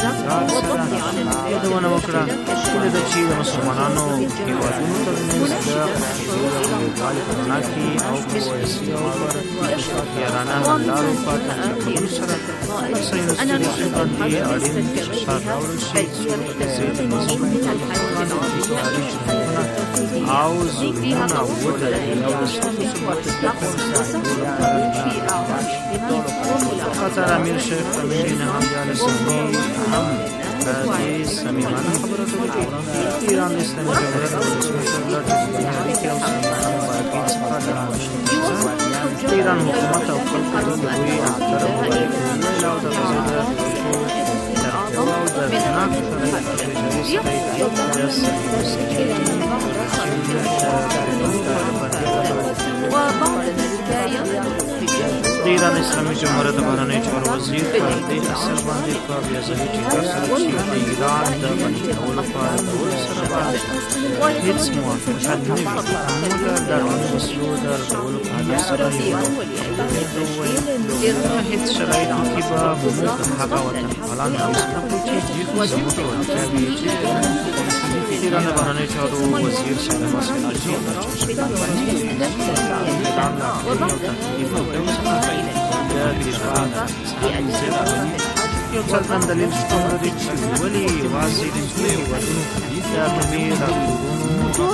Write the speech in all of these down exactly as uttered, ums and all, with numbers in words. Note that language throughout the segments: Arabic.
یادونه وکړه د چې د مسلمانانو هیوادونو ترمنځ د یووالي په رڼا کې او په سیاسي او یارانه حللارو په تحقیقولو سره ساینسي باندې اړین فشار راوړل شي او ظلمونه ودرېږي او د ستونزو ثبات خاطر امیر شیخ امین حمدالله سمی هم د دې صمیمانه خبرو ته ایران د اسلامي جمهوریت د ولسمشر ډاکټر عبدالحمید او صمیمانه مبارکۍ څخه د ایران حکومت او خلکو د دوی اختر مبارکۍ ویل او د غزې د او د دماغ د ایران اسلامي جمهوریت د بهرنیو چارو وزیر په دې اثر باندې په بیا ځلي ټینګار سره چې د ایران د بندي کولو په ډول سره به هېڅ موافقت نه وي مګر د اړونو وسلو د رسولو په هدف سره هېڅ شرایطو کې به موږ هغه وطنپالان وایستو چې زموږ وړتیاوې چې ایران د بهرنیو چارو وزیر شاه عباس خلجي یو څرګند دلیل شتون لري چې ولې یوازې د هېوادونو د اټومي راپورونو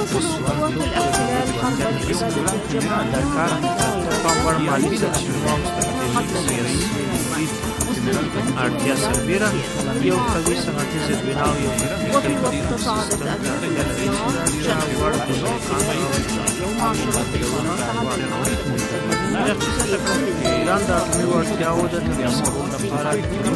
د کار پام وړ مالي سرچینو او ستراتیژیک اړتیا سربیره یو قوي صنعتي زیربنا او یو تکنیکي سیستم ایران د اټومي وړتیاو د ترلاسه کولو لپاره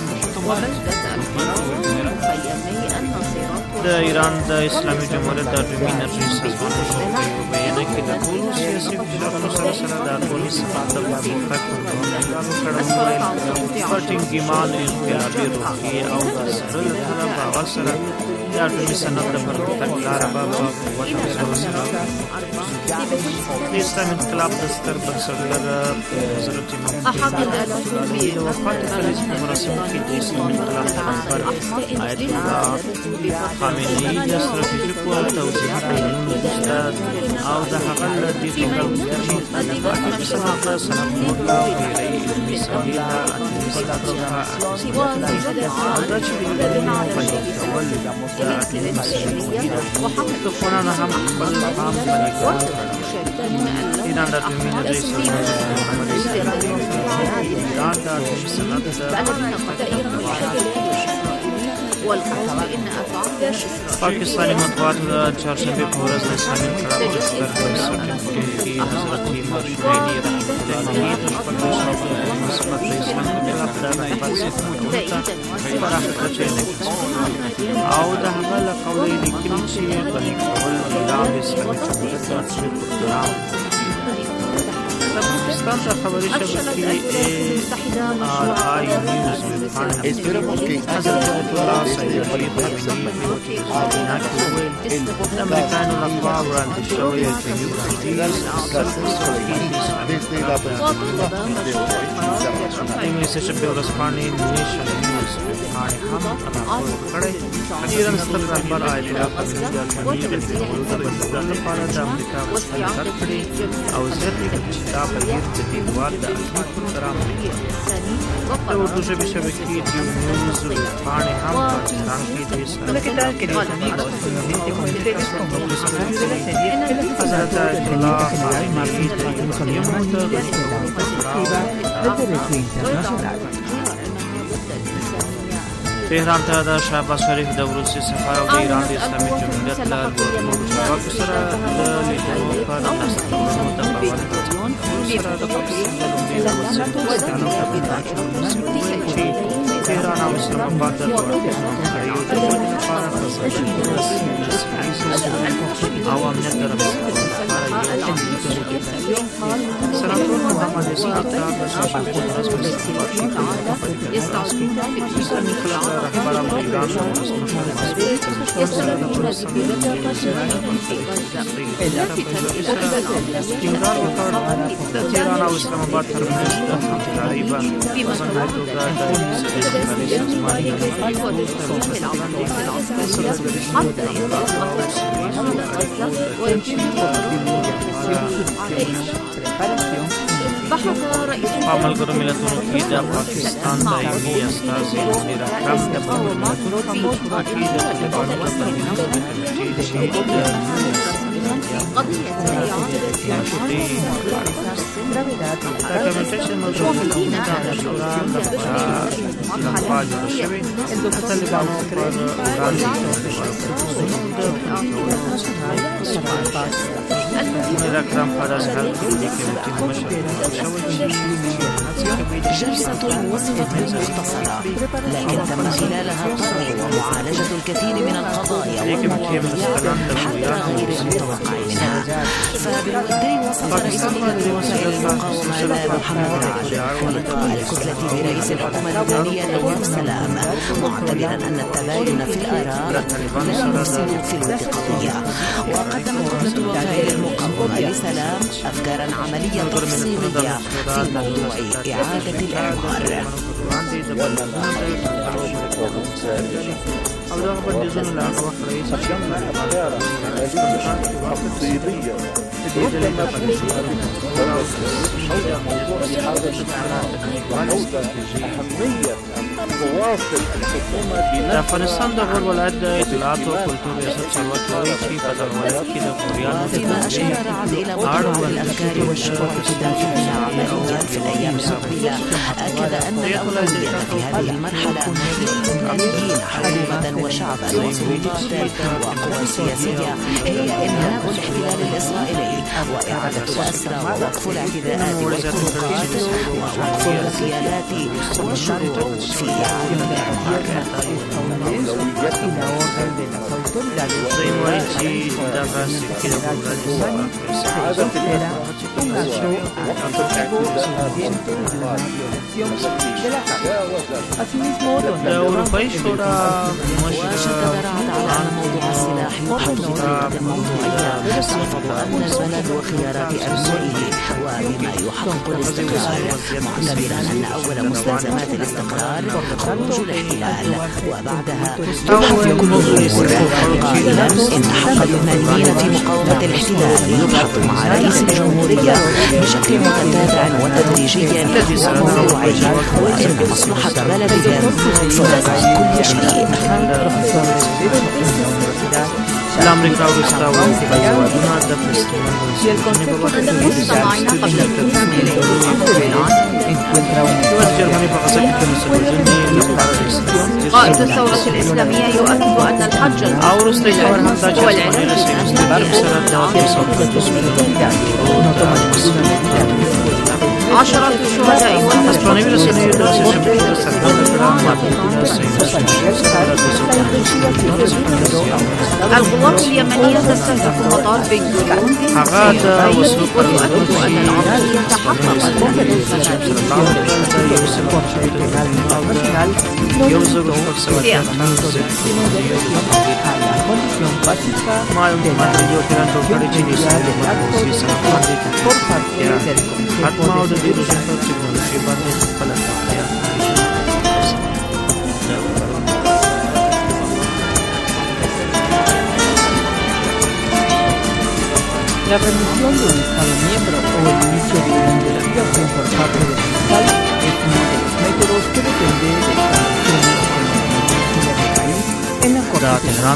د ایران د اسلامي جمهوریت د اټومي انرژۍ سازمان په یوه بیانیه کې د ټولو سیاسي فشارونو سره سره د اټومي صنعت د پرمختګ پر دوام کړی په ټینګېمان انقلابي روحیې او د سره له طرف هغه سره د اټومي صنعت د پرمختګ لاره به په قوت او زور سره د اسلامي انقلاب د ستر بنسټګر حضرت امام د وفات کلیز په مراسمو کې د اسلامي انقلاب رهبر آیت الله خامنه‌ای د ستراتیژیکو او توضیحي پلانونو استاد او د هغه له دې ډول چې د اټومي صنعت د صنعتونو له ډېرې علمي ساحې ته اټومي صنعت څخه او دا چې د علمي پیل کول د اټومي مسئلې د افغانانو هم خپل پام پرې کړی ایران د اټومي انرژۍ سازمان ایران د اټومي صنعت پاکستانی مطبوعاتو د چهارشنبې په ورځ د اسلامي انقلاب د ستر بنسټګر حضرت امام خمیني رحمة الله علیه د خپل مثبت اسلام په خلاف د فلسفې پراخه کچه او د هغه له قوله یې لیکلي چې غني کول ایران د اسلامي جمهوریت د اټومي پروګرام پاکستان ته خبري شبکې آر آی نیوز Esperamos que حضرت الله سید غریب خامنه‌ای په وینا کې وویل د امریکایانو لخوا وړاندې شوی اټومي وسیلې desde la perspectiva de انګلیسي ژبې ورځپاڼې نیشن نیوز ویبپاڼې هم راپور کړی د ایران ستر رهبر آیت الله خامنه‌ای د اټومي د بندیدو لپاره د امریکا غوښتنې رد کړې او زیاته کړې چې دا بهیر د دې هېواد د اټومي پروګرام د اردو ژبې شبکې ډیو نیوز ویبپاڼې هم پاکستان کې د اسلامي حضرت آیت الله خامنه‌ای د تهران ته د شهباز شریف د وروستي سفر او د ایران د اسلامي جمهوریت له لوړو چارواکو سره د لیدلو په مرسته کولو ته باور سره د پاکستان د لومړي وزیر پاکستانو ته چې تهران او اسلام آباد د افغانستان کړیو د ودې لپاره په او امنیت د رامنځته کولو لپاره یو سناتور محمد اسحاق ته د شاشنبې په ورځ په استقبال کې اسلامي انقلاب رهبر او ایران د ولسمشر ټینګار وکړ د تهران او اسلام آباد ترمنځ د همکارۍ باندې په ځانګړې توګه د فريق سازمانی حتى يتوقف على غزة ويتم بحث رئيس ملګرو ملتونو کې د پاکستان دایمي استازي منیر اکرم د ملګرو ملتونو کې د طالبانو په قضية Documentation موضوع في الشورى لفاج الشوي الطالبان پر وړاندې منیر اکرم پر ازهر کې د کمیټې مشر جلسة وصفت بالمختصرة لكن تم خلالها طرح ومعالجة الكثير من القضايا والمواضيع حتى غير المتوقع منها. فبالمؤثر وصف رئيس لجنة وسائل المقاومة محمد رعد لقاء الكتلة برئيس الحكومة اللبنانية نواف سلام معتبرا أن التباين في الآراء لا يفسد في الود قضية. وقدمت كتلة وسائل المقاومة لسلام أفكارا عملية تفصيلية في موضوع إعادة الإعمار. د افغانستان د غور ولایت د اطلاعات او کلتور ریاست چارواکي وایي چې په دغه ولایت کې د غوریانو فيما أشار رعد إلى متبادل الأفكار والشكوك في تنفيذها عمليا في الأيام المقبلة. أكد أن الأولوية في هذه المرحلة للبنانيين حكومة وشعبا وسلطات وقوى سياسية هي إنهاء الاحتلال الإسرائيلي وإعادة الأسرى ووقف الاعتداءات والخروقات ووقف الاغتيالات والشروط في إعادة الإعمار. الأوروبي شورى وشدد رعد على أن موضوع السلاح يبحث بطريقة موضوعية تحقق أمن البلد وخيارات أبنائه وبما يحقق الاستقرار، معتبرا أن أول مستلزمات الاستقرار خروج الاحتلال وبعدها تحقق الأمور، قائلا إن حق اللبنانيين في مقاومة الاحتلال يبحث مع رئيس الجمهورية بشكل متتابع وتدريجي وموضوعي، وإن مصلحة بلدهم فوق كل شيء. الأمريكا وروسيا وهيوادنا د فلسطين مستمعينا قبل التكمل جرماني فقط قائد الثورة الإسلامية يؤكد أن الحج والعلم عشرات الشهداء القوات اليمنية تستهدف مطار بن غوريون ويؤكد أن العملية تحققت. La remisión de un Estado miembro o el inicio de una investigación por parte del fiscal es uno de los métodos que depende de las condiciones del país en la Corte.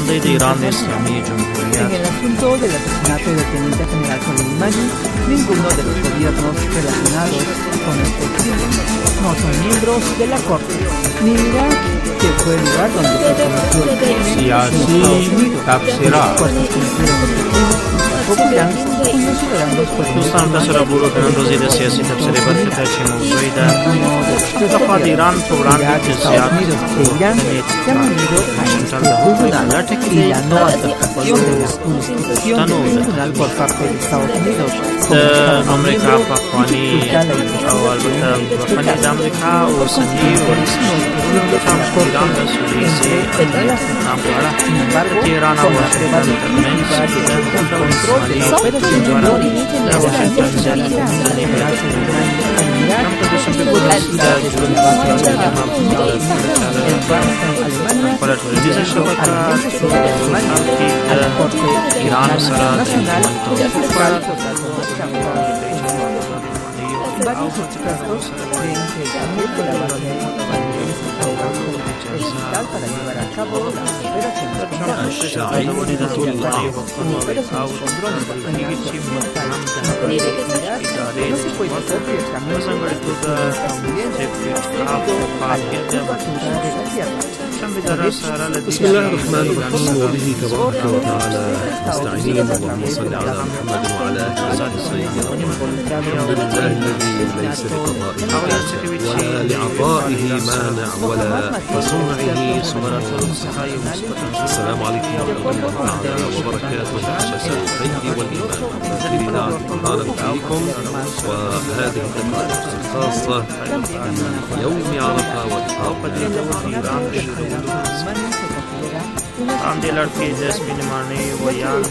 En el asunto del asesinato del teniente general Soleimani, ninguno de los gobiernos relacionados con este crimen no son miembros de la Corte, ni Irak, que fue el lugar donde se cometió el crimen, ni Estados Unidos, las fuerzas que cometieron el crimen, popular, cuyos ciudadanos fueron دوستان تاسو را بورو کنن روزی د سیاسي تبصرې برخه ته چې موضوعي ده د خپل ایران په وړاندې چې زیات Irán se han unido a este tribunal y la no aceptación de la jurisdicción del tribunal por parte de Estados Unidos. د امریکا په خواني او البته په د امریکا او سني او ایران د سوریسي نام غواړه چې ایران او واشنگټن ترمنځ د Varios expertos creen que el cambio colaboración estadounidense es vital para llevar a cabo las operaciones no se puede hacer que el cambio estadounidense بسم الله الرحمن الرحيم وبه تبارك وتعالى نستعين اللهم صل على محمد وعلى آله سيدنا الحمد لله الذي ليس لقضائه ولا لعطائه مانع ولا لصنعه صنع. السلام عليكم ورحمة الله تعالى وبركاته. أساس الخير والإيمان مذكرين أهلا بكم وهذه الدقائق الخاصة بيوم عرفة والحاق عند لڑکی جسمی نمانے ویان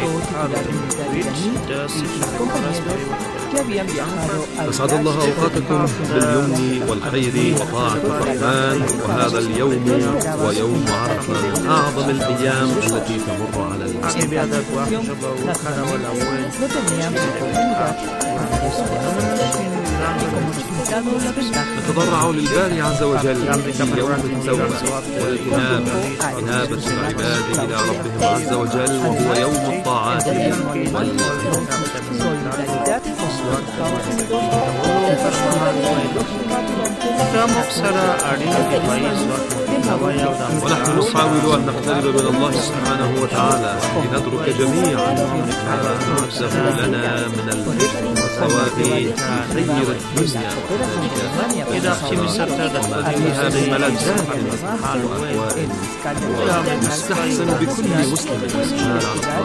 أسعد الله أوقاتكم باليمن والخير وطاعة الرحمن. وهذا اليوم ويوم عرفة من أعظم الأيام التي تمر على الإنسان. نتضرع للباري عز وجل في يوم التوبة والإنابة، إنابة العباد إلى ربهم عز وجل، وهو يوم الطاعات ونحن نحاول أن نقترب من الله سبحانه وتعالى لندرك جميعا ما أعده لنا من الثواب في خير الدنيا وما فيها من ملذات وأهواء ويستحسن بكل مسلم الإسلام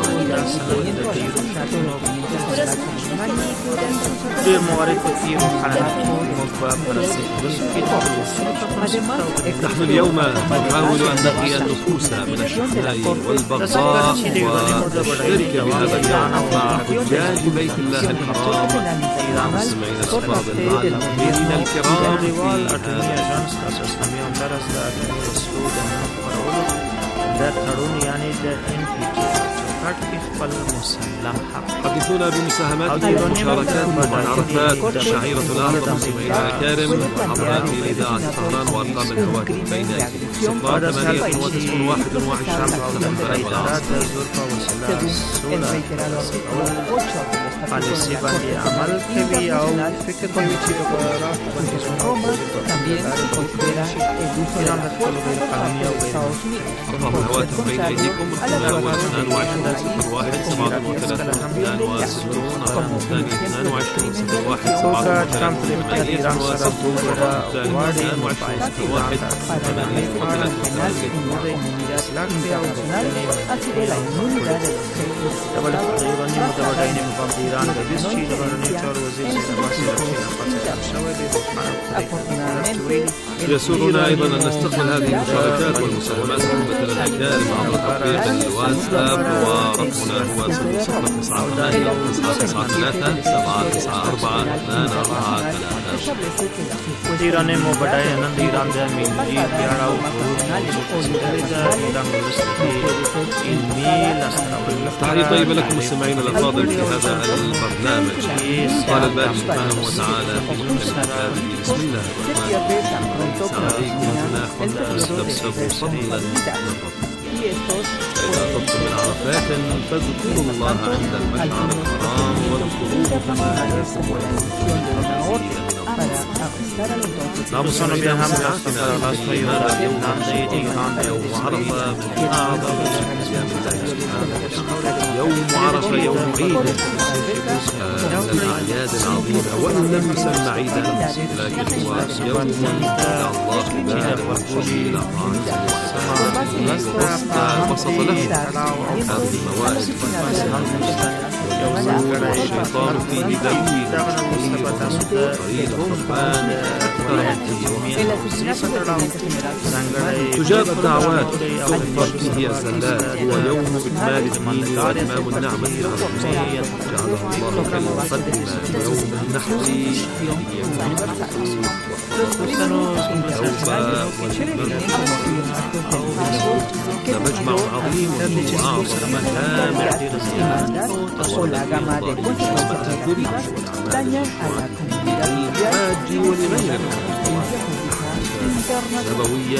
نحن اليوم نحاول أن نقي النفوس من الشحناء والبغضاء ونشترك بهذا اليوم مع حجاج بيت الله الحرام المستمعين الأفاضل مع المؤمنين الكرام حدثونا بمساهماتكم ومشاركاتكم عن عرفات شعيرة الأعظم مستمعينا الكرام عبر أثير إذاعة طهران وأرقام الهواتف بين صفر ثمانية وتسعين واحد وعشرين الهواتف بين أيديكم اثنان واثنان وعشرين صفر واحد سبعة وثلاثين اثنان وستون رقم اثنان اثنان وعشرين صفر واحد سبعة وثلاثين ثمانية وستون رقم اثنان وعشرين صفر واحد ثمانية وثلاثين يسرنا أيضا أن نستقبل هذه المشاركات والمساهمات مثل الأكارم عبر تطبيق الواتساب ورقمنا هو صفر تسعة ثمانية تسعة تسعة ثلاثة سبعة تسعة أربعة اثنان أربعة ثلاثة. وديران مبادئ أنند إيران ده ميلي بيارا تحية طيبة لكم مستمعينا الأفاضل في هذا البرنامج. قال الباري سبحانه وتعالى في محكم كتابه بسم الله الرحمن الرحيم عليكم جناح أن تستبسطوا فضلا من ربكم فإذا أفضتم من عرفات فاذكروا الله عند المشعر الحرام واذكروه كما هداكم نعم صنبيا هم يوم عرفة من أعظم أيام الله سبحانه وتعالى. يوم عرفة يوم عيد من الأعياد العظيمة، وإن لم يسمى عيدا لكن هو يوم دعا الله بارك والخروج إلى طاعته وبسط له هذه الموائد الشيطان فيه ذنبي طريق الرحمن تجاب الدعوات تغفر فيه الزلات هو يوم إكمال الدين وإتمام النعمة على الله جعله الله كالمقدمة يوم النحر مجمع عظيم وأعظم مجامع الحاج والإمام نبوية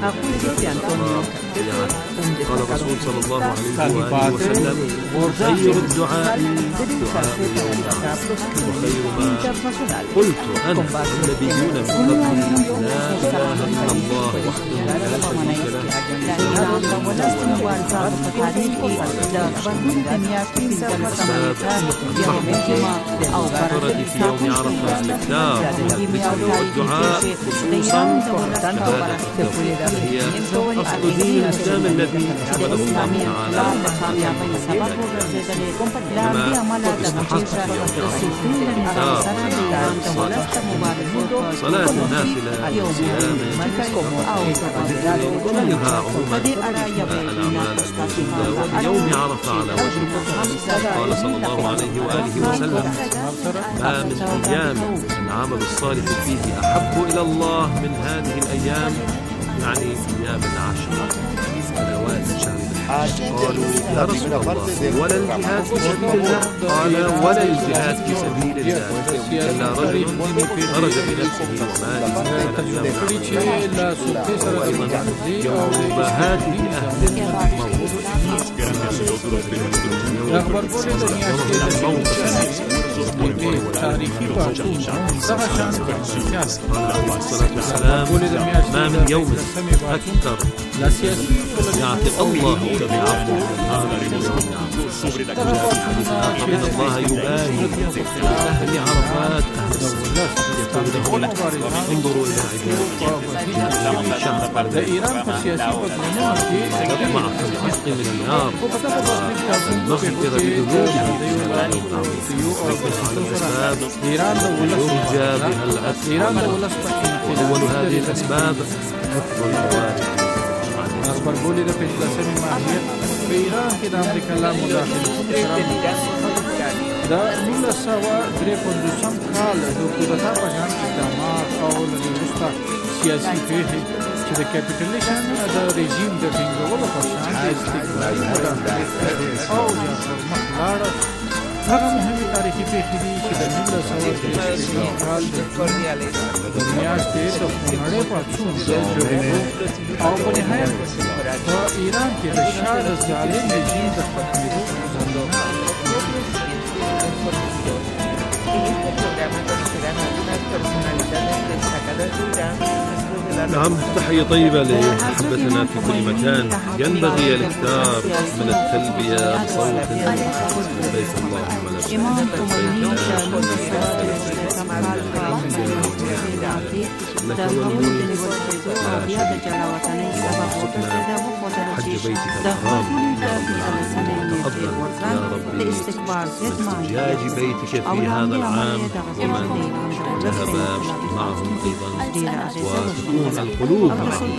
قال الرسول صلى الله عليه وآله وسلم خير الدعاء دعاء يوم وخير ما قلت أنا النبيون من قبلي لا إله إلا الله وحده لا شريك له الأسباب في يوم عرفة الإكثار والدعاء خصوصا هي أصل دين الإسلام الذي حمله الله تعالى كما استحق صلاة النافلة والصيام وغيرها عموما الأعمال ويوم عرفة على وجه قال صلى الله عليه وآله وسلم ما من أيام العمل الصالح فيه أحب إلى الله من هذه الأيام يعني أيام العشر الأوائل من شهر الحج قالوا يا رسول الله ولا الجهاد في سبيل الله قال ولا الجهاد في سبيل الله إلا رجل خرج بنفسه وماله وأيضا يوم مباهاته أهل الموت ما من يوم أكثر يعتق الله بعفو إن الله يباهي أهل عرفات يقول لهم انظروا إلى عبادي شهر تطمع في الحق من النار المغفرة بذنوبه يرجى بها العفو وأول هذه الأسباب حفظ الفوائد بربولی د پېشلسمې ماهیت په ایران کې د امریکا لا مداخلت د نولس سوه درې پنځوسم کال د کودتا په شان اقدامات او له وروسته سیاسي پېښې چې د کیپیټلیزم د رژیم د ټینګولو په شان استقلالي مداخلت او جنګ مخ لاړه هغه مهمې تاریخي پېښې دي چې د نولس سوه درې شپېتم کال د میاشتې د خونړۍ پاڅون او په نهایت په ایران کې د شاه د ظالم رژیم د ختمېدو نعم تحية طيبة لأحبتنا في كل مكان ينبغي الاكثار من التلبية بصوت لبيك اللهم حج بيتك الحرام تفضل يا ربي استجاج بيتك في هذا العام ومن ذهب معهم أيضا وتكون القلوب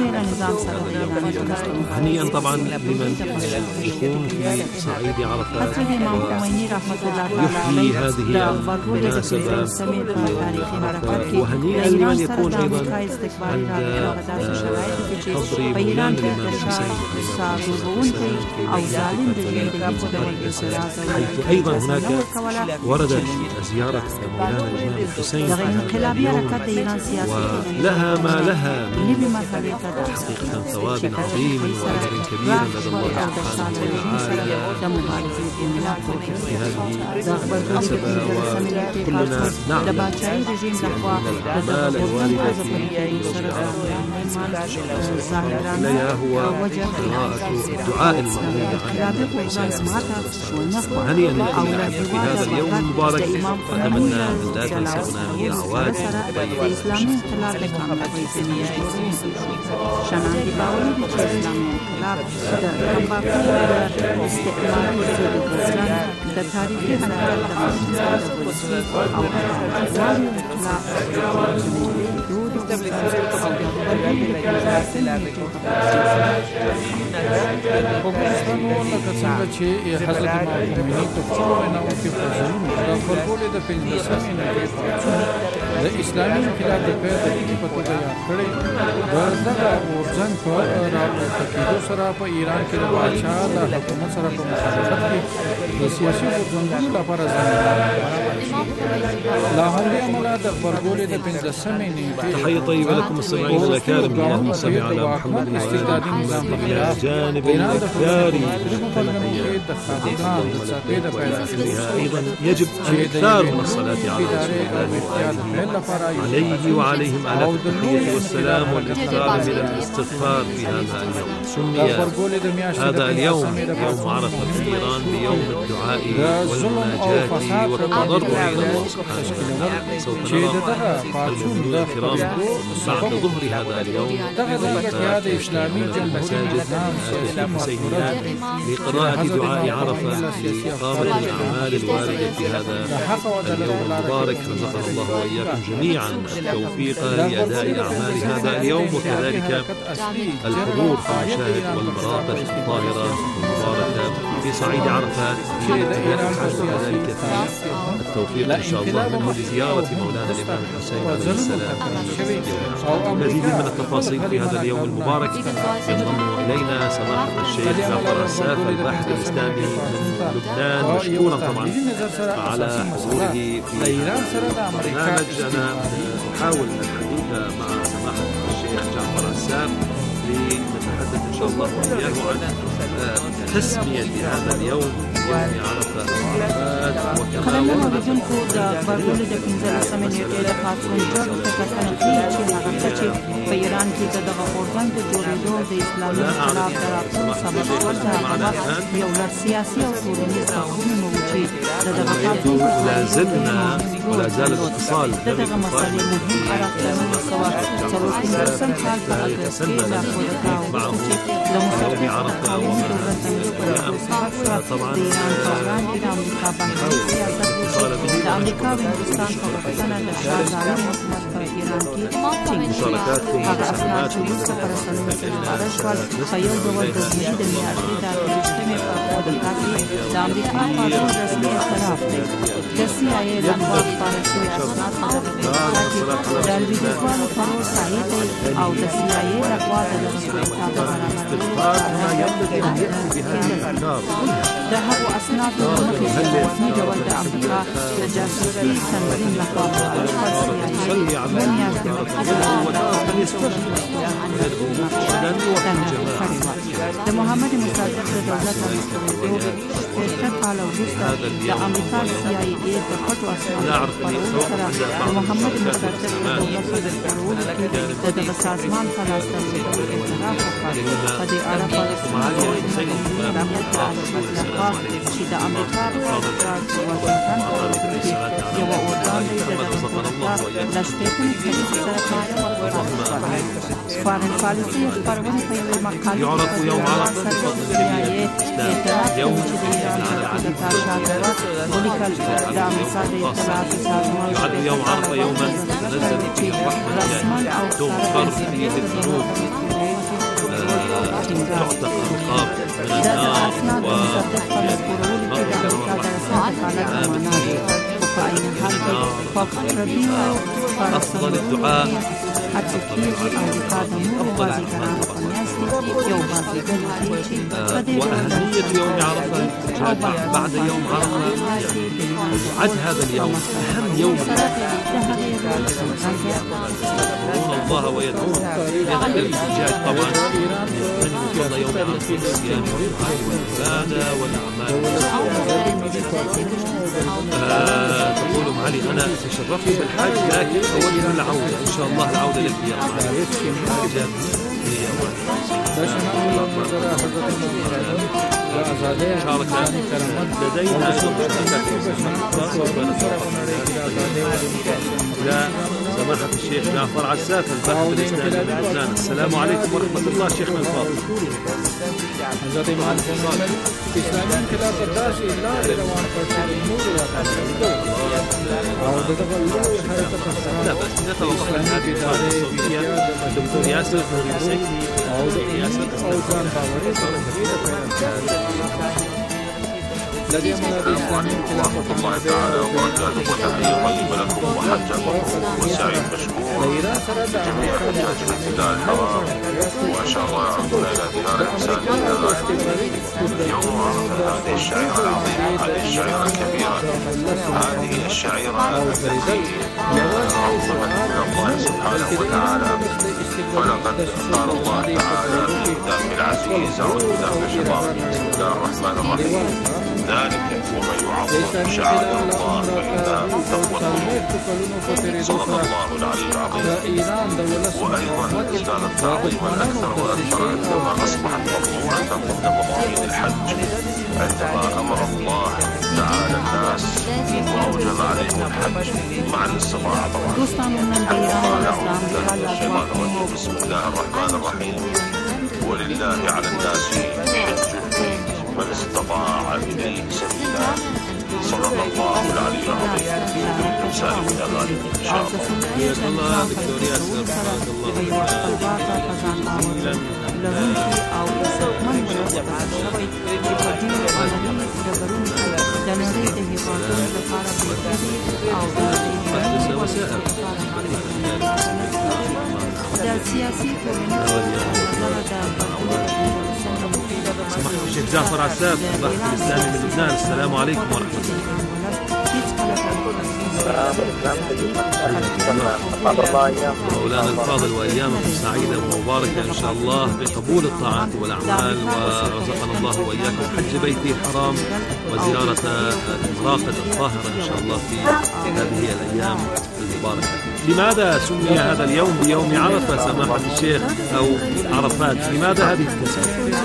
هنيئا طبعا لمن يكون في صعيد عرفات ويحيي هذه المناسبة وهنيئا لمن يكون أيضا عند حضر مولان الإمام الحسين حيث أيضا هناك وردت زيارة مولانا الإمام الحسين ولها ما لها من حقيقة ثواب عظيم وأجر كبير لدى الله سبحانه وتعالى في هذه المناسبة وكلنا نعلم أن الأعمال الواردة في إليها هو قراءة دعاء المغفرة عن عيسى هنيئا لكل أحد في هذا اليوم المبارك. وأتمنى أن لا تنسونا من الدعوات حضرت معصومین تفصیل نامو کې فضلون د خپلولې د پنځلسمې نېټې پاڅون د اسلامي انقلاب د پیل د دې په توګه یاد کړی. د دغه اورځنګ په راپورته کېدو سره په ایران کې د پاچا د حکومت سره په مخالفت کې د سیاسي غورځنګونو لپاره زمینه لا همدې امله د خپلولې د پنځلسمې نېټې تحية طيبة لكم السامعين الأكارم. اللهم صل على محمد استعدادي نظام إلى جانب الأخيار. أيضا يجب الإكثار من الصلاة على رسول الله عليه وعليهم ألف التحية والسلام والإكثار من الاستغفار في هذا اليوم. سمي هذا اليوم يوم عرفة في إيران بيوم الدعاء والمناجاة والتضرع إلى الله سبحانه وتعالى. سوف نرى المؤمنون الكرام بعد ظهر هذا اليوم في المساجد الحسينيات لقراءة دعاء عرفة لإقامة الأعمال الواردة في هذا اليوم المبارك. رزقنا الله وإياكم جميعا التوفيق لأداء أعمال هذا اليوم وكذلك الحضور في المشاهد والمراقد الطاهرة المباركة في صعيد عرفات وكذلك التوفيق إن شاء الله منه لزيارة مولانا الإمام الحسين عليه السلام. مزيد من التفاصيل في هذا اليوم المبارك ينضم إلينا سماحة الشيخ جعفر عساف الباحث الإسلامي من لبنان مشكورا طبعا على حضوره في برنامج. أنا أحاول الحديث مع سماحة الشيخ جعفر عساف لنتحدث إن شاء الله وإياه عن تسمية هذا اليوم يوم عرفة وكما وردت خبرونه د پنځلسمې نېټې د خاصون جوړ په کتنه کې چې هغه چې په ایران کې د دغه غورځنګ د جوړېدو د اسلامي انقلاب د راتلو سبب ورته یو لړ سیاسي او ټولنیز ځواکونه وو چې د دغه خاصون لا زلنا ولا زال الاتصال د دغه مسالې مهم اړخونه سوا څلور پنځلسم کال په اګست کې د معه يوم عرفة طبعا امریکا و هندوستان په غوښتنه د شاه ظالم حکومت په ایران کې مشارکاتكم هغه اسناد چې وروسته په رسنیو کې خپاره شول په یو ډول د زوجي د میاشتې د اتهمې په خودکار کې د امریکا پاڅون رسمي اعتراف دی. د سی آی ای لخوا خپاره شوي اسناد په دغه کې د لویدیځوالو فرور صحیح دی او د سی آی ای لخوا د دغه صورتحال د هغو اسنادو له مخې چې په رسمي ډول د امریکا د جاسوسي تنظیم لخوا په اروپا سی آی ای اوه میاشتې د محمد مصدق د دولت رامنځته شپږ کاله وروسته د امریکا سی آی ای په پټو اسنادو خپرولو سره د محمد مصدق د دولت په خپرولو کې د دغه سازمان په لاسته راوړلو اعتراف وکړ. په دې اړه په رسمي چې د امریکا په واشنګټن کې یو اورګان دی د دغه د شپږمې کمیسیون سره فارن پالیسي خپرونه په یوه مقاله يعرف يوم عرفة بفضل جميع الإسلام يوم يعد يوم عرفة يوما تنزل فيه الرحمة تغفر فيه الذنوب تعتق الرقاب من النار أفضل الدعاء وأهمية يوم عرفة بعد يوم عرفة يعد هذا اليوم أهم يوم يذكرون الله ويدعون بغير الحجاج طبعا من فضل يوم عرفة الصيام والعبادة والأعمال. آه تقول معالي أنا تشرفت بالحج لكن أود العودة إن شاء الله العودة لك يا معالي. لدينا لا سماحة الشيخ جعفر عساف الباحث الإسلامي من لبنان. السلام عليكم ورحمة الله شيخنا الفاضل. حضرت امام اسلامي انقلاب الداسي لا روان پرچې نور راځي او دغه لوی حرکت لا بس نتوقف هذه الإدارة الصوفية الدكتور ياسر نوري او ياسر او ځان باوري سره لدي منادي إسلامي انقلاب الله تعالى وبركاته وتحية طيبة لكم وحجة مبروك وسعيد مشكور جميع حجاج الاعتداء الحرام وإن شاء الله يعودون إلى ديار إنسانية يوم هذه الشعيرة العظيمة، هذه الشعيرة الكبيرة، هذه الشعيرة التي عظمت من الله سبحانه وتعالى. ولقد قال الله تعالى في كتابه العزيز أعوذ بالله من الشيطان بسم الله الرحمن الرحيم ذلك ومن يعظم شعائر الله فإنها من تقوى القلوب. صدق الله العلي العظيم. وأيضا ازداد التعظيم الأكثر والأكثر عندما أصبحت مضمونة ضمن مضامين الحج، عندما أمر الله تعالى الناس وأوجب عليهم الحج مع الاستطاعة طبعا. قال أعوذ بالله من الشيطان الرجيم بسم الله الرحمن الرحيم ولله على الناس حج البيت من استطاع إليه سبيلا. صدق الله العلي العظيم. الإنسان من الغالب إن شاء الله. حياك الله دكتور ياسر بارك سماحة الشيخ جعفر عساف الباحث الإسلامي من لبنان. السلام عليكم ورحمة الله. مولانا الفاضل وأيامكم سعيدة ومباركة إن شاء الله بقبول الطاعات والأعمال، ورزقنا الله وإياكم حج بيته الحرام وزيارة المراقد الطاهرة إن شاء الله في هذه الأيام المباركة. لماذا سمي هذا اليوم بيوم عرفة سماحة الشيخ أو عرفات؟ لماذا هذه التسمية؟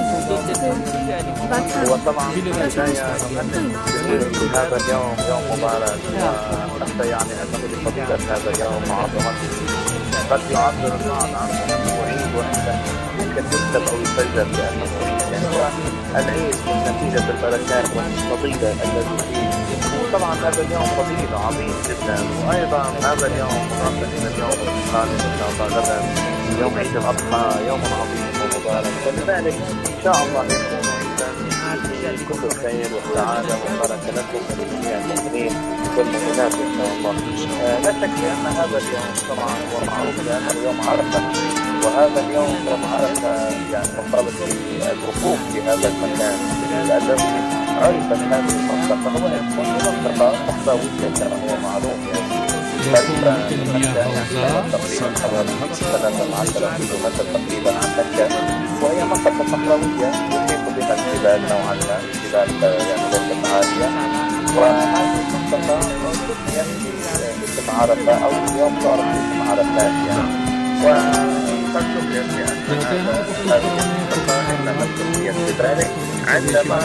وطبعا في البداية هذا اليوم يوم مبارك، وحتى يعني أنه بفضيلة هذا اليوم وعظمته قد يعبر البعض عنه أنه عيد وإن ممكن يكتب أو يسجل بأنه عيد، يعني هو العيد من نتيجة البركات والفضيلة التي فيه. طبعا هذا اليوم فضيلة عظيم جدا، وأيضا هذا اليوم مضافا إلى اليوم القادم إن شاء الله غدا يوم عيد الأضحى يوم عظيم ومبارك، فلذلك إن شاء الله يكون عيدا كل الخير والسعادة والبركة لكم ولجميع المؤمنين والمؤمنات إن شاء الله. آه لا شك أن هذا اليوم طبعا هو معروف بأنه يوم عرفة، وهذا اليوم يوم عرفة يعني مرتبط بالوقوف في هذا المكان الذي عرفت هذه المنطقة. هو منطقة صحراوية كما هو معروف، يعني ثلاثة عشر كيلومتر تقريبا عن مكة، وهي منطقة صحراوية يحيط بها الجبال نوعا ما، جبال يعني ليست عالية، وهذه المنطقة سميت باسم عرفة أو اليوم صارت باسم عرفات يعني. وتذكر بأن هذه المنطقة إنما سميت بذلك عندما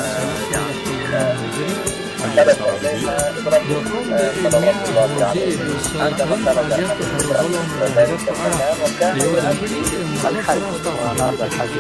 خرج إليها إبراهيم صلوات الله عليه عندما خرج إلى ذلك المكان، وكان يؤدي الحج، وهذا الحج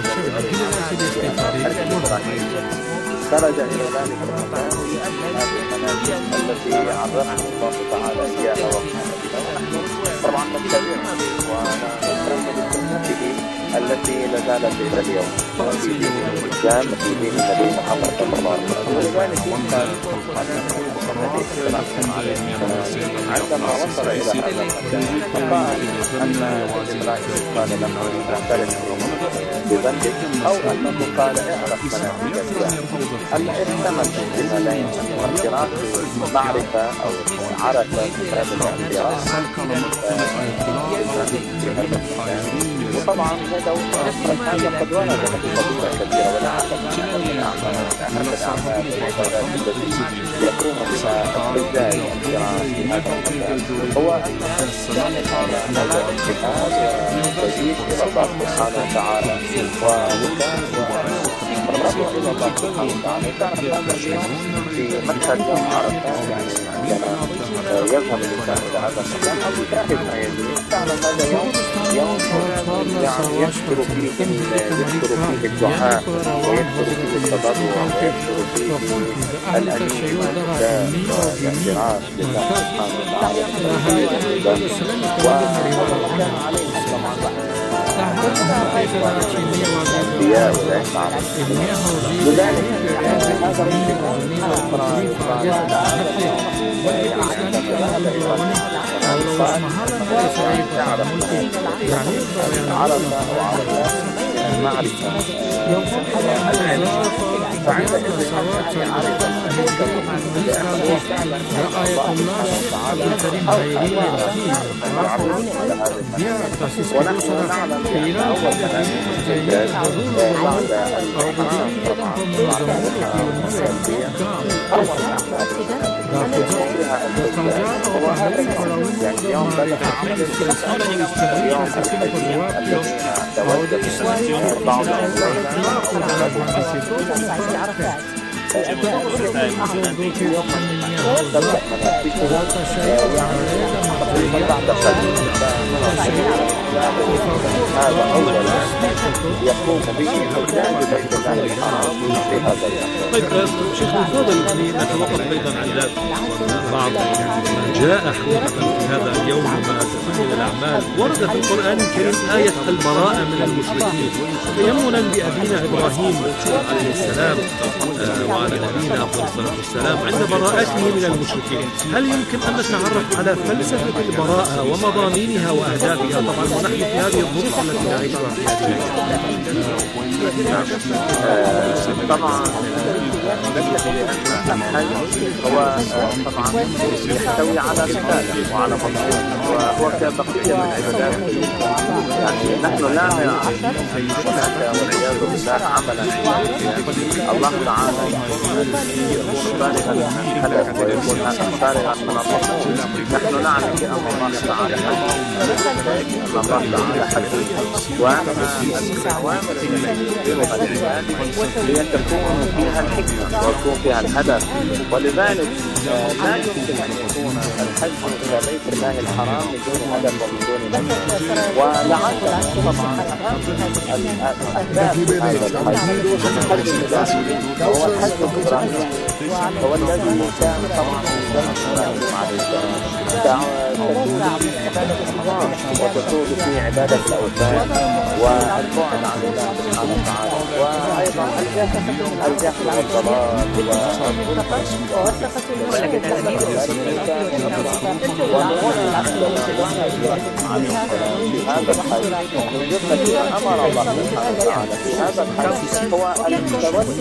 خرج إلى ذلك المكان ليؤدي هذه المنازل التي عرفه الله تعالى إياها وقال بها، ونحن طبعا نتبعها ونقوم بسنته التي لا زالت إلى اليوم في دين الإسلام في دين النبي محمد صلى الله عليه وسلم. ولذلك قال النبي صلى الله عليه وسلم عندما وصل إلى هذا المكان فقال أن إبراهيم قال له اعترف بذنبك، أو أنه قال اعرف منازلك، أن احتمل احتمالين واعتراف معرفة أو عرفة هذا الاعتراف وطبعا هذا قد ورد بفضيلة كبيرة، ولا أعلم من أهم الأعمال والعبادات التي يقوم بها الحجاج الكرام في هذا هو أن يعني قال هذا الجهاد يزيد إلى الله سبحانه وتعالى ووكان والرجوع إلى الله سبحانه وتعالى. كان هذا الشيء في مشهد يوم عرفات، يعني عندما يذهب الإنسان إلى هذا المكان أو يشاهد ما يجري، كان هذا يوم يوم يعني يكثر فيه يكثر فيه الدعاء ويكثر فيه التضرع ويكثر فيه الأنين والاعتراف لله سبحانه وتعالى. وكان عليه طبعا الأنبياء والعلم لذلك هذا المعرفة ونحن نعلم هذا أول يقوم به حجاج بيت الله الحرام في هذا الوقت. طيب شيخ نفضل نتوقف أيضا عند بعض جاء حقيقة في هذا اليوم وما تكون من الأعمال. ورد في القرآن الكريم آية البراءة من المشركين، تيمنا بأبينا إبراهيم عليه السلام وعلى نبينا أفضل الصلاة والسلام عند براءته من المشركين. هل يمكن أن نتعرف على فلسفة البراءة ومضامينها وأهدافها، طبعا ونحن في هذه الظروف التي نعيشها في هذه طبعا هو طبعا يحتوي على رسالة وعلى مضمون وهو كبقية من عبادات. يعني نحن لا نرى هناك والعياذ بالله عملا الله تعالى يكون بالغا من الهدف ويكون بالغا من المطلوب. نحن نعلم بأن الله تعالى حكيم، أن الله تعالى حكيم، وأن الأوامر التي يديرها العباد هي تكون فيها الحكمة ويكون فيها الهدف. ولذلك لا يمكن أن يكون الحج إلى بيت الله الحرام بدون هدف وبدون مقصد. ولعل طبعا الأهداف هذا الحج هو الحج الإبراهيمي، هو الذي كان طبعا وتطول في عبادة الأوثان والبعد عن الله سبحانه وتعالى، وأيضا الجهل والضلال ولكن هذا في هذا الحج من جملة ما أمر الله سبحانه وتعالى في هذا الحج هو التوسل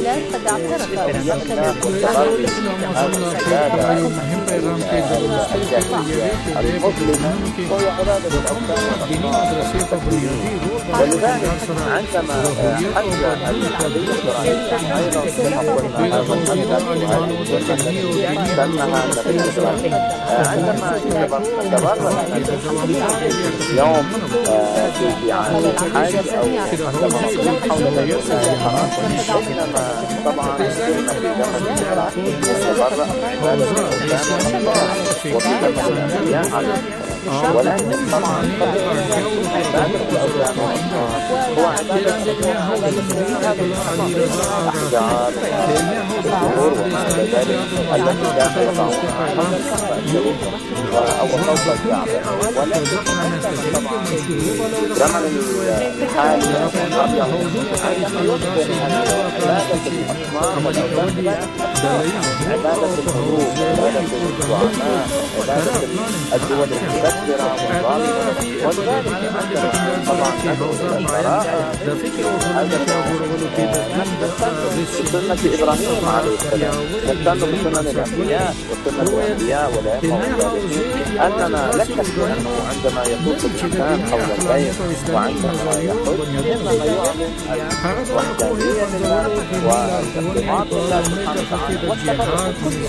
المظلمة وهي عبادة الأوثان. ولذلك عندما حج النبي إبراهيم أيضا سماها النبي إبراهيم عندما تبرأ يوم في عام الحج أو عندما صلح حول بيت الله الحرام، بينما طبعا كلمة دخل إبراهيم تبرأ من عبادة الأوثان وفي الأنبياء عليه. ولكن طبعا عبادة الأوثان هو عبادة الأحجار والقبور وما إلى ذلك التي داخل أو فوق الكعبة. ولكن طبعا زمن الحال عندما يصبح عبادة الأصنام والأوثان عبادة الحروب، عبادة الزعماء، عبادة الدول المكبرة والظالمة. ولذلك عندما طبعا البراءة هذا بسنة إبراهيم عليه السلام، نستنوا بسنن الأنبياء وسنة الأنبياء والأئمة أننا لا شك أنه عندما يطوف الإنسان حول البيت وعندما يحج إنما يعلن الوحدانية لله والارتباط بالله سبحانه وتعالى والتبرع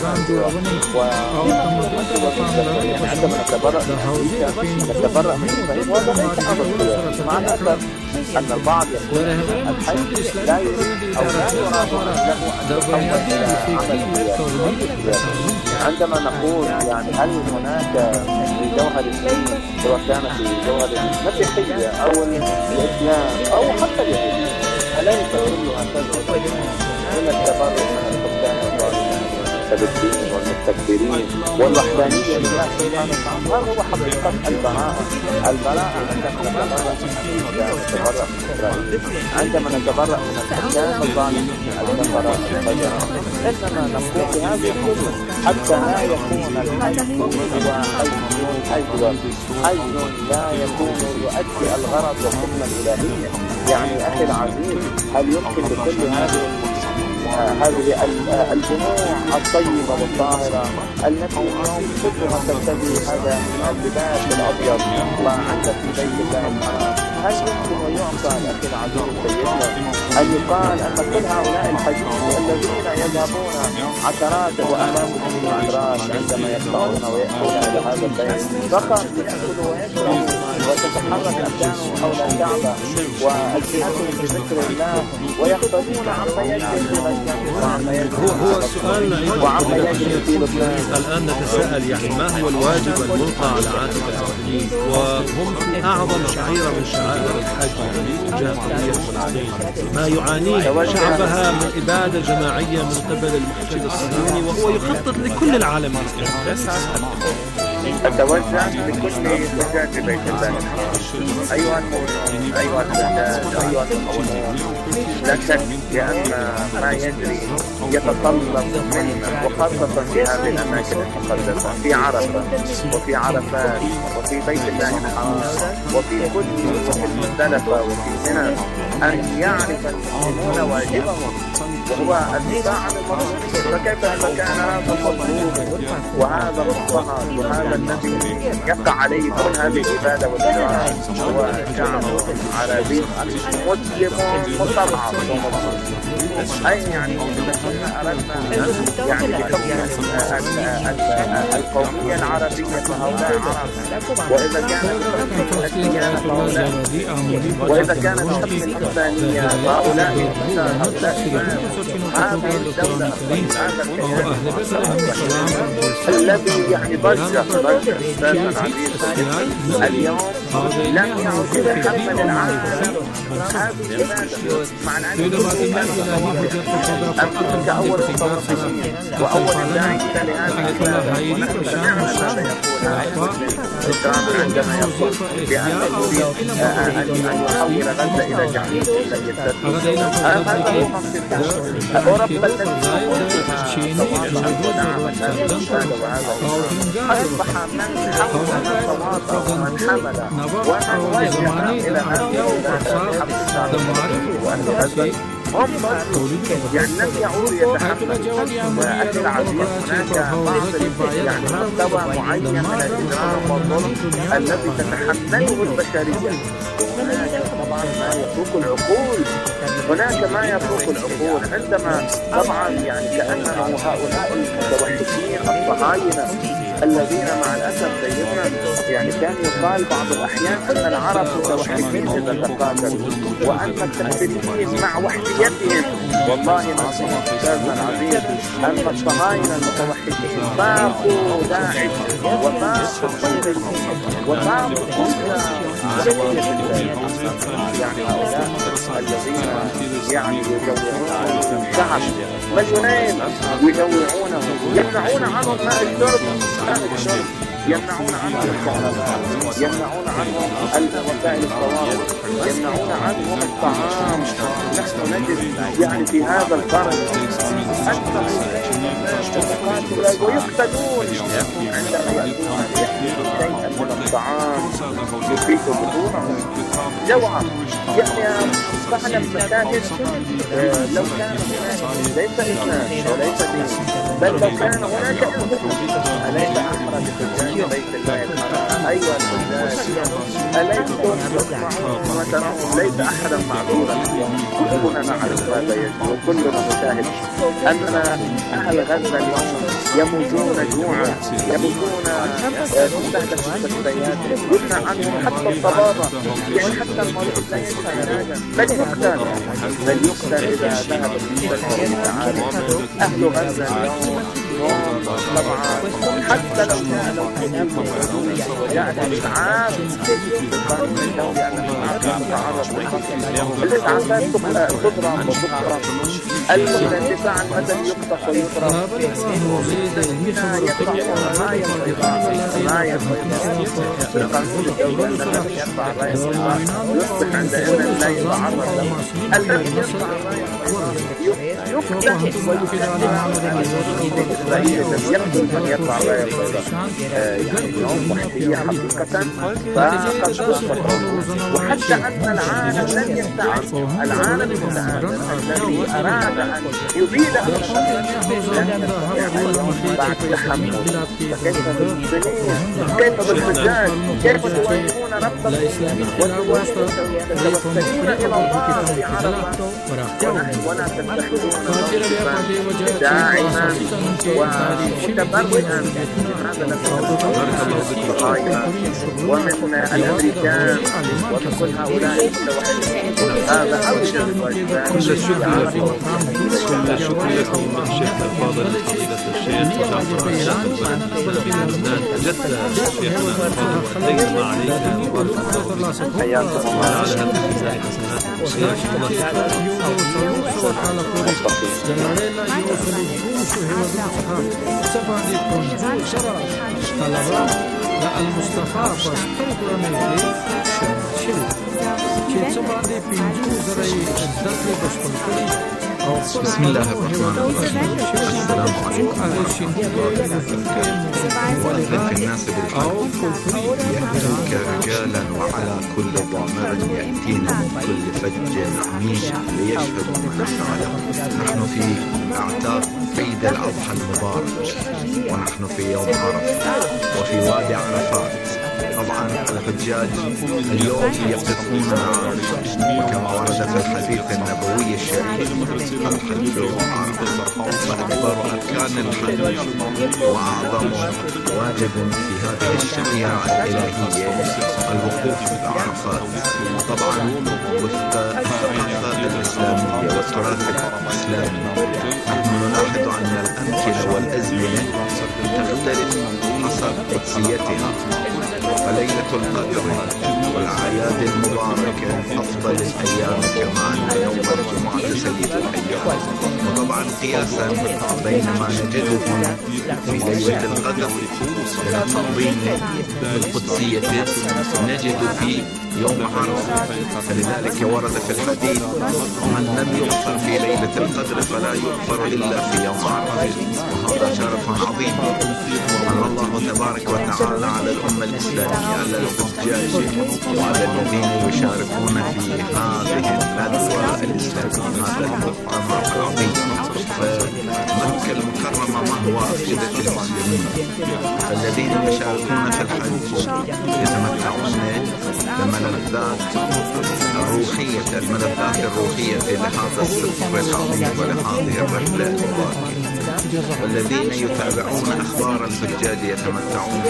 عندما نتبرع من أمريكا نتبرع من إسرائيل وهذا ليس أمر مع الأسف أن البعض يقول الحج لا يريد أو لا يراد له أن يتحول إلى عمل. عندما نقول يعني هل هناك في جوهر الدين سواء كان في جوهر المسيحية أو الإسلام أو حتى اليهودية أليس كلها تدعو إلى التبرع من الحكام والمستبدين والمستكبرين والوحدانية لله سبحانه وتعالى؟ هذا هو حقيقة البراءة. البراءة عندما نتبرع من أمريكا نتبرع من إسرائيل، عندما نتبرع من الحكام الظالمين الكفرة الفجرة، إنما نقول بهذه الكلمة حتى لا يكون الحج هو حج حج حج لا يكون يؤدي الغرض والحكمة الإلهية. يعني أخي العزيز، هل يمكن لكل هذه هذه الجموع الطيبة والطاهرة التي اليوم كلها ترتدي هذا اللباس الأبيض وعندك في بيت الله الحرام، هل يمكن ويعقل أخي العزيز سيدنا أن يقال أن كل هؤلاء الحجيج الذين يذهبون عشرات وآلاف الكيلومترات عندما يطلعون ويأتون إلى هذا البيت فقط ليأكلوا ويشربوا وتتحرك أبدانهم حول الكعبة وألسنتهم بذكر الله ويختلون عما يجري في غزة وعما يجري هو السؤال وعما يجري في لبنان. الآن نتساءل يعني ما هو الواجب الملقى على عاتق المسلمين وهم في أعظم شعيرة من شعائر الحج تجاه قضية فلسطين، ما يعانيه شعبها من إبادة جماعية من قبل المحتل الصهيوني وهو يخطط لكل العالم أتوجه لكل حجاج بيت الله أيها المؤمنون أيها الحجاج أيها المؤمنون، لا شك بأن ما يجري يتطلب منا وخاصة في هذه الأماكن المقدسة في عرفة وفي عرفات وفي بيت الله الحرام وفي كل وفي المزدلفة وفي منى أن يعرف المسلمون واجبهم وهو الدفاع عن المظلوم. فكيف إذا كان هذا المظلوم وهذا المضطهد وهذا الذي يقع عليه كل هذه العبادة والإكرام هو شعب عربي مسلم مستضعف ومظلوم؟ أي يعني إذا كنا أردنا يعني القومية العربية فهؤلاء عرب، وإذا كانت الديانة فهؤلاء، وإذا كانت الحكم الإنسانية فهؤلاء هؤلاء هذه الدولة الذي يعني ضجة ضجة أستاذ عزيز اليوم لم يعد يتحمل العالم هذه العبادة مع العلم أنتم كأول مصرفين وأول داعي لهذه العبادة ونحن سمعنا ماذا يقول الإسلام عندما يقول بأن يريد أن يحول غزة إلى جحيم لا يستطيع. هذا هو مصير أوروبا التي ودعمت هذه العبادة وهذا أصبح من حول الصلاة ومن حمل ومن وجه إلى هذه العبادة وأن غزة هم يعني لم يعودوا يتحملوا. أخي العزيز هناك يعني مستوى معين من الإجرام والظلم الذي تتحمله البشرية. هناك طبعا ما يفوق العقول، هناك ما يفوق العقول عندما طبعا يعني كأنه هؤلاء المتوحشين الصهاينة الذين مع الأسف سيدنا يعني كان يقال بعض الأحيان أن العرب متوحشين إذا تقاتلوا وأن التكفيريين مع وحديتهم. والله نصيب أستاذنا العزيز أن الصهاينة المتوحشين فاقوا داعش وفاقوا الصهيونيين وفاقوا يعني هؤلاء الذين يعني يجوعون الشعب مليونين يجوعونه يمنعون عنهم ماء الشرب يمنعون عنهم الكهرباء يمنعون عنهم وسائل الطوارئ يمنعون عنهم الطعام. نحن نجد يعني في هذا القرن أكثر ويقتلون عندما يأتون شيئا من الطعام يفيد بطونه جوعا. يعني فعلا مساجد لو كان هناك ليس إسلام وليس دين، بل لو كان هناك أليس أحرى بحجاج بيت الله الحرام؟ أيها الحجاج أليستم تسمعون وترون ليس أحدا معذورا اليوم؟ كلنا نعرف هذا يجب وكلنا نشاهد أننا أهل غزة اليوم يموتون جوعا، يموتون مستهدف المستشفيات، يمنع عنهم حتى الطبابة، يعني حتى المريض لا ينفع علاجا بل يقتل بل يقتل إذا ذهب المستشفى. تعالى أهل غزة اليوم طبعا حتى لو كان لو كان يعني إسعاف بالقانون الدولي أن نتعرض الإسعافات تضرب وتضرب، الدفاع المدني يقطع ويضرب، ما يقطع ما ينضرب ما ينضرب القانون الدولي أن الذي يرفع الراية يصبح عند أن لا يتعرض له، الذي يرفع الراية يقتل ويقتل يقتل من يرفع الراية البيضاء. يعني اليوم وحدية حقيقة فقد تصبح. وحتى أن العالم لن يستعد، العالم المتعاون الذي أراد أن يبيد بعد تحمل. فكيف بالمسلمين؟ كيف بالحجاج؟ كيف تواجهون رب وتوسلون إلى الله في عرفة ولا تتخذون داعما ومتبرئا ومن الأمريكان ومن كل هؤلاء هذا كل الشكر لكم كل الشكر لكم شيخنا الفاضل فضيلة الشيخ جعفر الشاطر في لبنان. جدة شيخنا الفاضل ديما عليك وبارك الله فيك حياكم الله على هذه حسنات شيخ بسم الله الرحمن الرحيم. السلام عليكم ورحمة الله وأذن في الناس بالحق يأتوك رجالا وعلى كل ضامر يأتين من كل فج عميق ليشهدوا ما نفعله. نحن في أعتاب عيد الأضحى المبارك ونحن في يوم عرفة وفي وادي عرفات. طبعا الحجاج اليوم يقفون وكما ورد في الحديث النبوي الشريف الحج عرفة فأكبر أركان الحج وأعظم واجب في هذه الشريعة الإلهية الوقوف بعرفات. طبعا وفق الثقافة الإسلامية والتراث الإسلامي نحن نلاحظ أن الأمكنة والأزمنة تختلف حسب قدسيتها، فليلة القدر والأعياد المباركة أفضل الأيام كما أن يوم الجمعة سيد الأيام. وطبعا قياسا بين ما نجده في ليلة القدر من التنظيم بالقدسية نجد في يوم عرفة، فلذلك ورد في الحديث من لم يغفر في ليلة القدر فلا يغفر إلا في يوم عرفة. وهذا شرف عظيم من الله تبارك وتعالى على الأمة الإسلامية على الحجاج وعلى الذين يشاركون في هذه الندوة الإسلامية هذا المؤتمر العظيم. فمكة المكرمة ما هو أفئدة المسلمين، الذين يشاركون في الحج يتمتعون بملذات الروحية الملذات الروحية لهذا السفر العظيم ولهذه الرحلة المباركة. والذين يتابعون أخبار الحجاج يتمتعون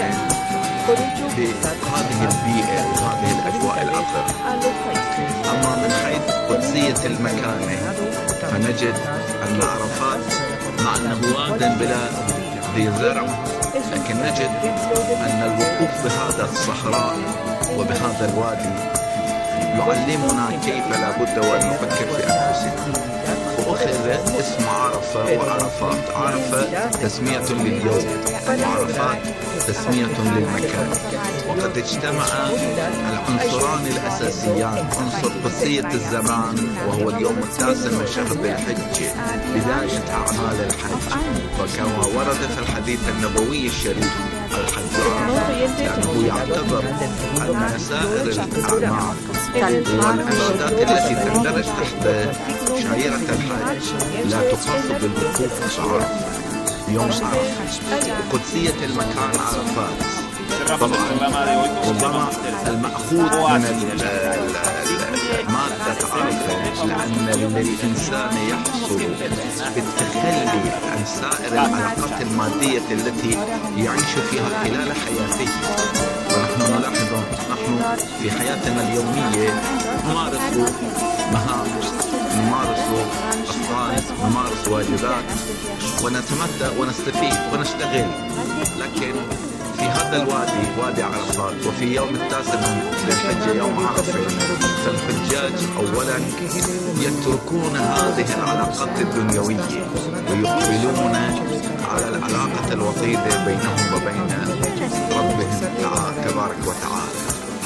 بهذه البيئة وهذه الأجواء العطرة. أما من حيث قدسية المكان فنجد أن عرفات مع أنه واد بلا ذي زرع، لكن نجد أن الوقوف بهذا الصحراء وبهذا الوادي يعلمنا كيف لا بد وأن نفكر في أنفسنا. وأخذ اسم عرفة وعرفات. عرفة تسمية لليوم وعرفات تسمية للمكان، وقد اجتمع العنصران الأساسيان عنصر قدسية الزمان وهو اليوم التاسع من شهر ذي الحجة بداية أعمال الحج. وكما ورد في الحديث النبوي الشريف لأنه يعتبر أن سائر الأعمال والعبادات التي تندرج تحت شعيرة الحج لا تخص بالوقوف بعرفة يوم عرفة. قدسية المكان عرفات طبعا ربما المأخوذ من مادة عرفة، لأن للإنسان يحصل بالتخلي عن سائر العلاقات المادية التي يعيش فيها خلال حياته. ونحن نلاحظ نحن في حياتنا اليومية نمارس مهام، نمارس أفعال، نمارس واجبات، ونتمتع ونستفيد ونشتغل. لكن في هذا الوادي وادي عرفات وفي يوم التاسع من الحج يوم عرفة فالحجاج أولا يتركون هذه العلاقات الدنيوية ويقبلون على العلاقة الوطيدة بينهم وبين ربهم تبارك وتعالى.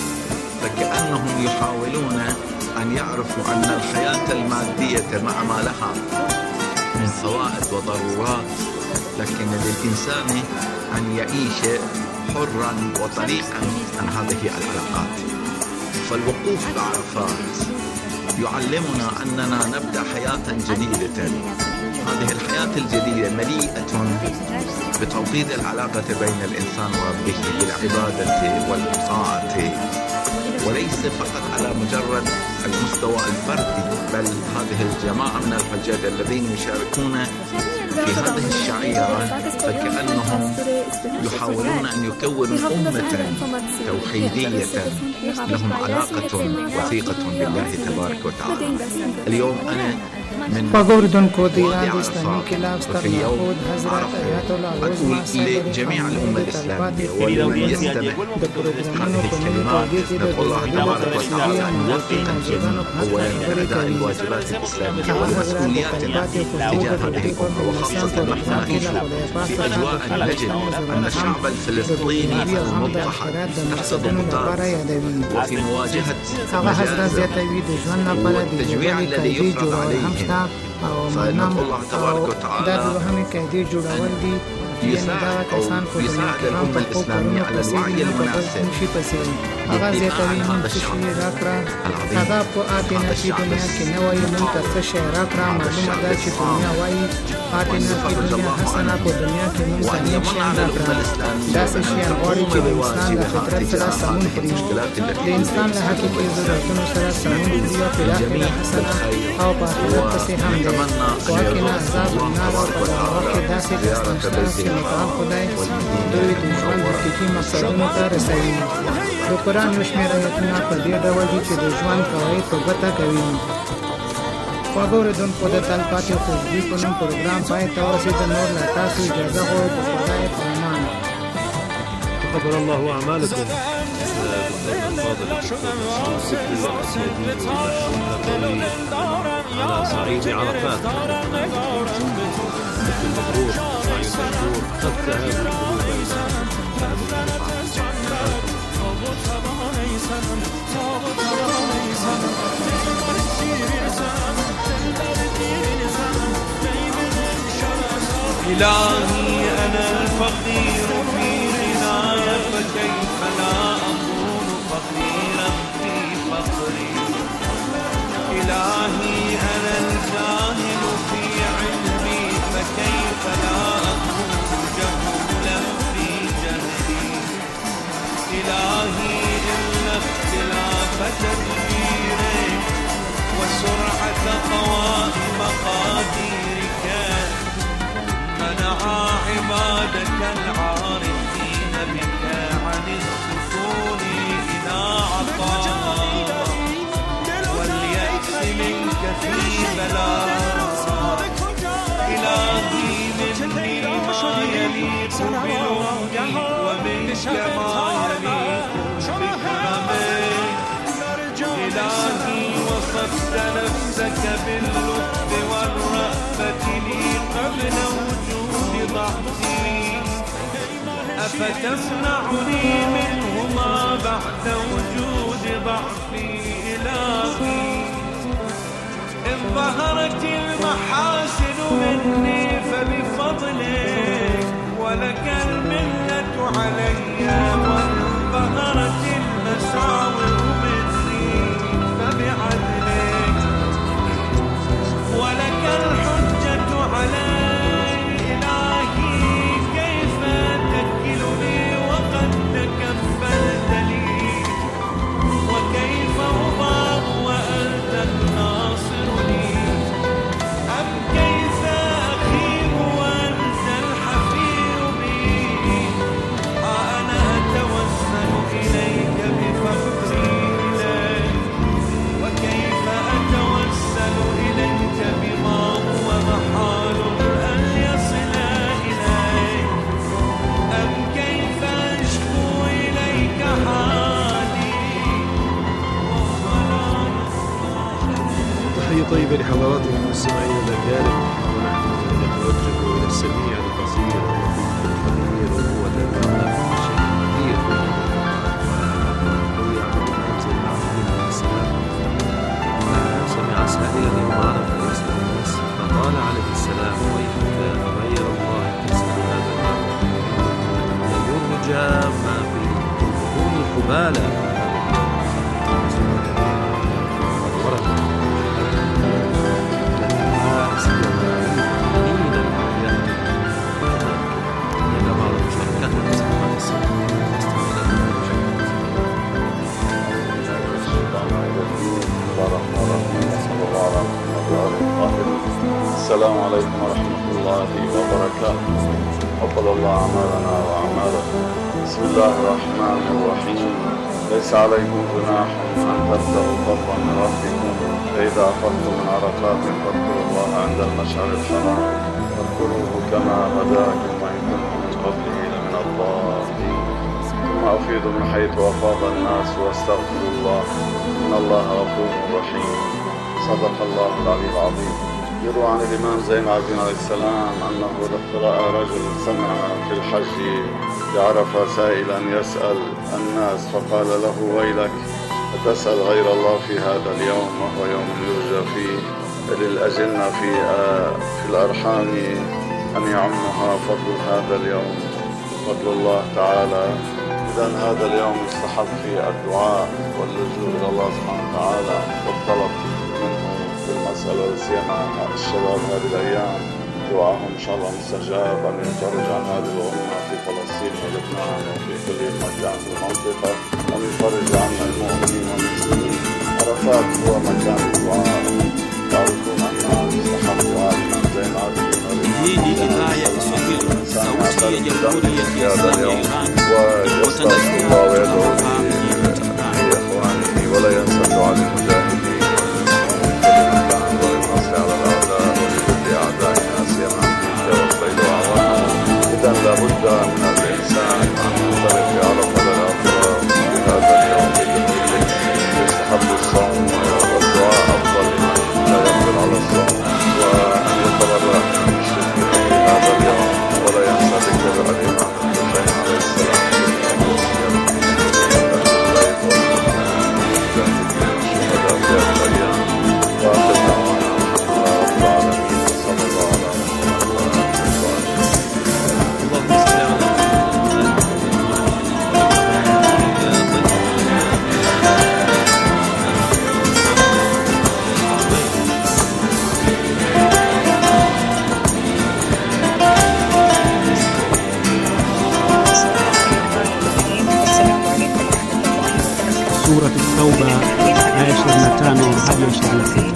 فكأنهم يحاولون أن يعرفوا أن الحياة المادية مع ما لها من فوائد وضرورات، لكن للإنسان أن يعيش حرا وطريقا عن هذه العلاقات. فالوقوف بعرفات يعلمنا أننا نبدأ حياة جديدة. هذه الحياة الجديدة مليئة بتوطيد العلاقة بين الإنسان وربه بالعبادة والطاعة، وليس فقط على مجرد المستوى الفردي، بل هذه الجماعة من الحجاج الذين يشاركون في هذه الشعيرة فكأنهم يحاولون أن يكونوا أمة توحيدية لهم علاقة وثيقة بالله تبارك وتعالى. اليوم أنا من وادي عرفات وفي يوم عرفة أقول لجميع الأمة الإسلامية ولمن يستمع هذه الكلمات نقول الله تبارك وتعالى أن يوفق الجميع أولا بأداء الواجبات الإسلامية ومسؤولياتنا تجاه هذه الأمة، وخاصة نحن نعيش في أجواء نجد أن الشعب الفلسطيني المضطهد تحت ضغوطات وفي مواجهة مجازر والتجويع الذي يفرض عليهم. فنقول الله تبارك وتعالى يساعد أو يساعد الأمة الإسلامية على الوعي المناسب للدفاع عن هذا الشعب العظيم، هذا الشعب والصفة الجبارة، وأن يمن على الأمة الإسلامية أن تقوم بواجبها تجاه هذه المشكلات التي الجميع بالخير. ونتمنى أن يرزق الله تبارك وتعالى زيارة بيته دوی د ژوند د فکري مقصدونو ته رسوي. د قرآن یو شمېر ایتونه په دې ډول دي چې د ژوند قواعد په ګوته کوي. خواږه اورېدونکو د تلپاتې خوشبوي په نوم پروګرام پای ته ورسېده. نور له تاسو اجازه غواړو د خدای په امان. تقبل الله أعمالكم. الفاضل على صعيد عرفات المبرور قد ذهب إلهي أنا الفقير في غنايا فكيف لا أكون فقيرا في فقري. إلهي أنا الجاهل في علمي فكيف لا أكون جهولا في جهلي. إلهي إن اختلاف تدبيرك وسرعة قوائم مقاديرك منع عبادك العارفين بك عن السكون إلى عطاء واليأس منك في بلاء. إلهي مني ما يليق بنورك ومنك ما يليق بكرمك. إلهي وصفت نفسك باللطف والرأفة لي قبل وجود ضعفي، أفتمنعني منهما بعد وجود ضعفي. إلهي إن ظهرت المحاسن مني فبفضلك ولك المنة علي وانظهرت المساوئ مني فبعدلك ولك الحجة علي إلهي كيف تكلني وقد تكفلت لي وكيف أباغ وأنت الناصر لي أم كيف أخيب وأنت الحفير بي أنا أتوسل إليك بفقري إليك وكيف أتوسل إليك بما هو محال أن يصل إليك أم كيف أشكو إليك حالي تحية طيبة لحضراتكم المستمعين الأكارم، ونحن نتوجه إلى السميع البصير القدير وهو الذي كل شيء قدير. روي عن الإمام زين العابدين عليه السلام سمع سائلا يعرف يسأل الناس فقال عليه السلام: ويحك غير الله تسأل هذا اليوم ليرجى ما في البطون قبالا. السلام عليكم ورحمة الله وبركاته. تقبل الله أعمالنا وأعمالكم. بسم الله الرحمن الرحيم. ليس عليكم جناح أن تبتغوا فضلا من ربكم فإذا أفضتم من عرفات فاذكروا الله عند المشعر الحرام واذكروه كما هداكم وإن كنتم من قبله لمن الضالين. ثم أفيضوا من حيث أفاض الناس واستغفروا الله إن الله غفور رحيم. صدق الله العلي العظيم. يروى عن الإمام زين العابدين عليه السلام أنه رأى رجل سمع في الحج بعرفة سائلا يسأل الناس فقال له: ويلك أتسأل غير الله في هذا اليوم وهو يوم يرجى فيه للأجنة في في الأرحام أن يعمها فضل هذا اليوم فضل الله تعالى. إذن هذا اليوم يستحق فيه الدعاء واللجوء إلى الله سبحانه وتعالى والطلب منه في المسألة، سيما الشباب هذه الأيام دعاهم إن شاء الله مستجاب أن يفرج عن هذه الأمة في فلسطين ولبنان وفي كل مكان في المنطقة، وأن يفرج عن المؤمنين والمسلمين. عرفات هو مكان الدعاء، تعرفون أنها يستحق دعاء الإمام زين العابدين. Hii ni idhaa ya Kiswahili, sauti ya Jamhuri ya Kiislamu ya Iran. ويستغفر الله ويدعو لإخوانه ولا ينسى دعاء المجاهدين كلمة والنصر على الأعداء ولكل أعدائنا سيما أمريكا والصيد وعوانه. إذن لابد من الإنسان أن ينطلق في عرفة الآخرة في هذا اليوم الجميل. يستحب الصوم والدعاء أفضل لمن لا يقدر على الصوم، وأن يتبرع من المشركين في هذا اليوم ولا ينسى ذكر الإمام الحسين عليه السلام. سورة التوبة آية عشرين وخمسة hadi ishirini na sita.